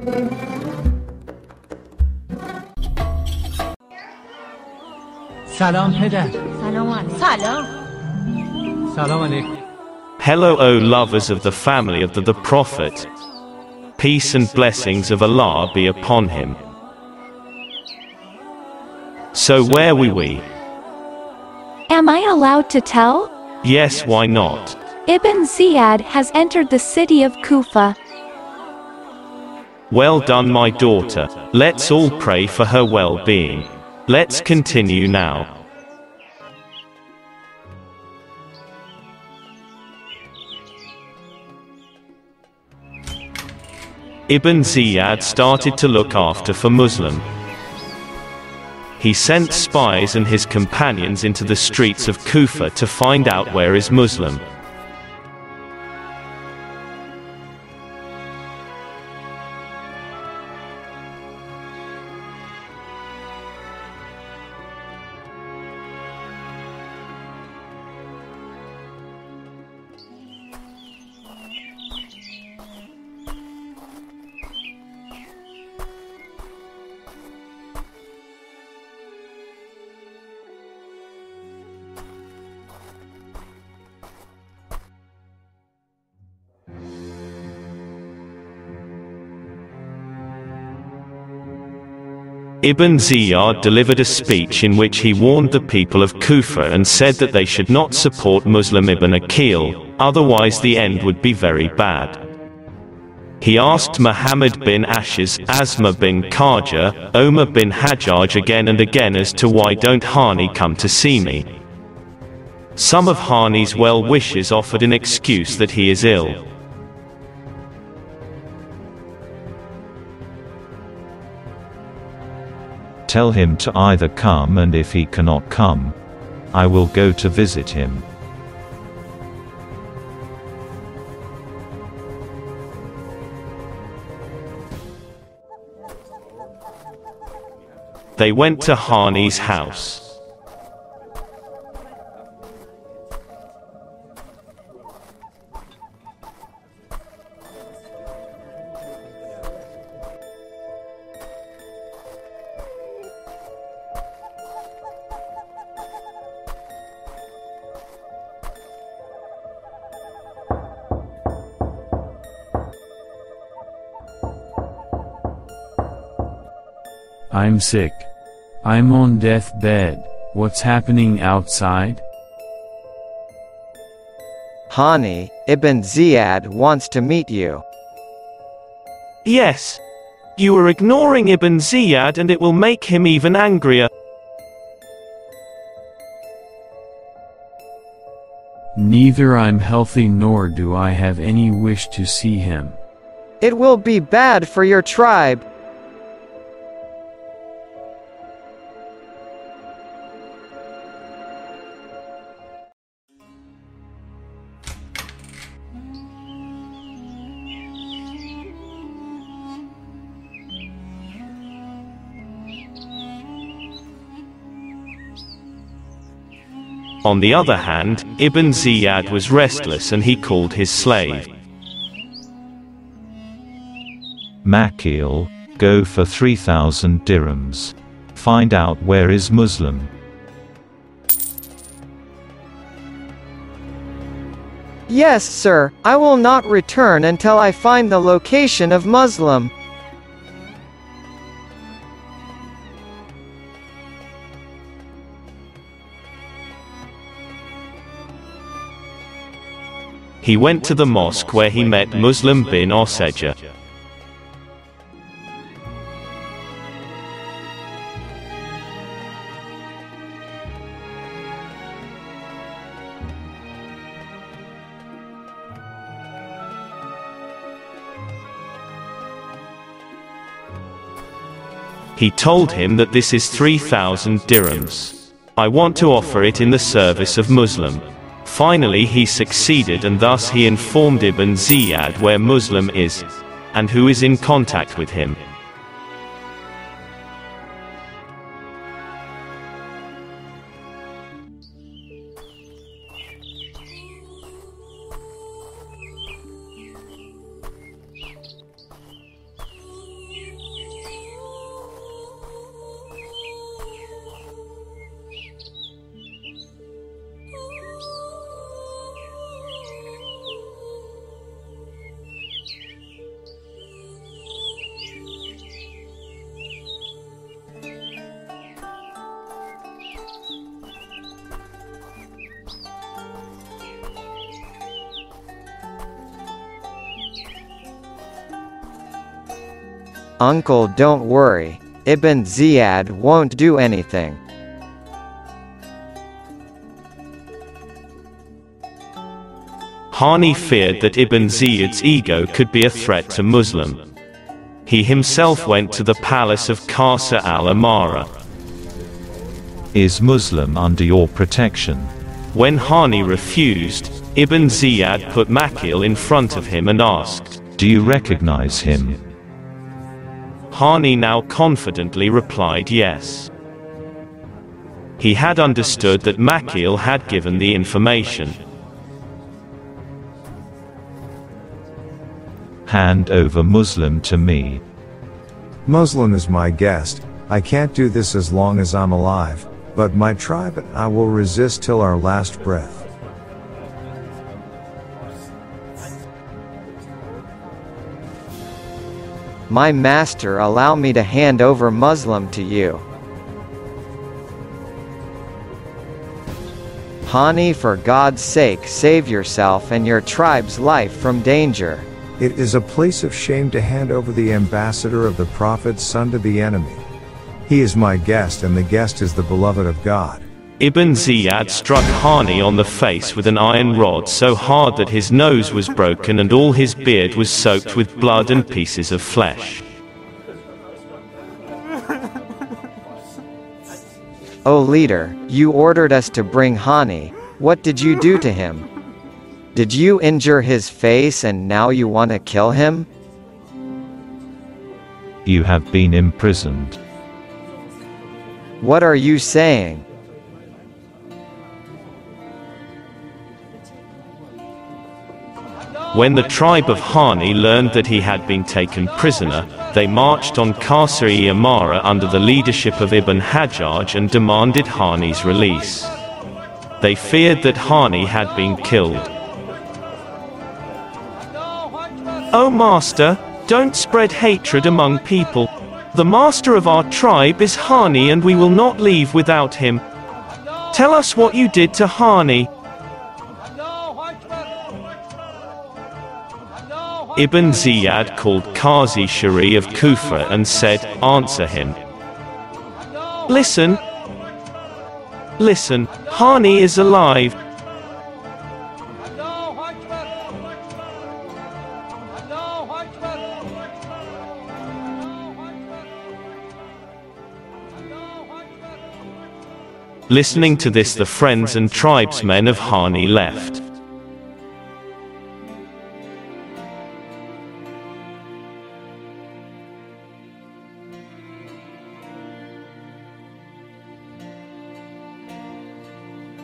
سلام پدر. سلام علیکم. Hello, O lovers of the family of the Prophet. Peace and blessings of Allah be upon him. So where were we? Am I allowed to tell? Yes, why not? Ibn Ziyad has entered the city of Kufa. Well done, my daughter. Let's all pray for her well-being. Let's continue now. Ibn Ziyad started to look after for Muslim. He sent spies and his companions into the streets of Kufa to find out where is Muslim. Ibn Ziyad delivered a speech in which he warned the people of Kufa and said that they should not support Muslim ibn Aqil, otherwise the end would be very bad. He asked Muhammad bin Ashiz, Asma bin Khaja, Omar bin Hajjaj again and again as to why don't Hani come to see me. Some of Hani's well-wishers offered an excuse that he is ill. Tell him to either come, and if he cannot come, I will go to visit him. They went to Hani's house. I'm sick. I'm on deathbed. What's happening outside? Hani, Ibn Ziyad wants to meet you. Yes. You are ignoring Ibn Ziyad and it will make him even angrier. Neither I'm healthy nor do I have any wish to see him. It will be bad for your tribe. On the other hand, Ibn Ziyad was restless and he called his slave. Makil, go for 3,000 dirhams. Find out where is Muslim. Yes, sir, I will not return until I find the location of Muslim. He went to the mosque where he met Muslim bin Osseja. He told him that this is 3,000 dirhams. I want to offer it in the service of Muslim. Finally he succeeded and thus he informed Ibn Ziyad where Muslim is, and who is in contact with him. Uncle, don't worry. Ibn Ziyad won't do anything. Hani feared that Ibn Ziyad's ego could be a threat to Muslim. He himself went to the palace of Qasr al-Amara. Is Muslim under your protection? When Hani refused, Ibn Ziyad put Makil in front of him and asked, Do you recognize him? Hani now confidently replied yes. He had understood that Makil had given the information. Hand over Muslim to me. Muslim is my guest. I can't do this as long as I'm alive, but my tribe and I will resist till our last breath. My master, allow me to hand over Muslim to you. Hani, for God's sake, save yourself and your tribe's life from danger. It is a place of shame to hand over the ambassador of the Prophet's son to the enemy. He is my guest, and the guest is the beloved of God. Ibn Ziyad struck Hani on the face with an iron rod so hard that his nose was broken and all his beard was soaked with blood and pieces of flesh. O leader, you ordered us to bring Hani. What did you do to him? Did you injure his face and now you want to kill him? You have been imprisoned. What are you saying? When the tribe of Hani learned that he had been taken prisoner, they marched on Qasr-e-Amara under the leadership of Ibn Hajjaj and demanded Hani's release. They feared that Hani had been killed. "O master, don't spread hatred among people. The master of our tribe is Hani and we will not leave without him. Tell us what you did to Hani." Ibn Ziyad called Qazi Shari of Kufa and said, "Answer him. Listen. Listen, Hani is alive. Listening to this, the friends and tribesmen of Hani left.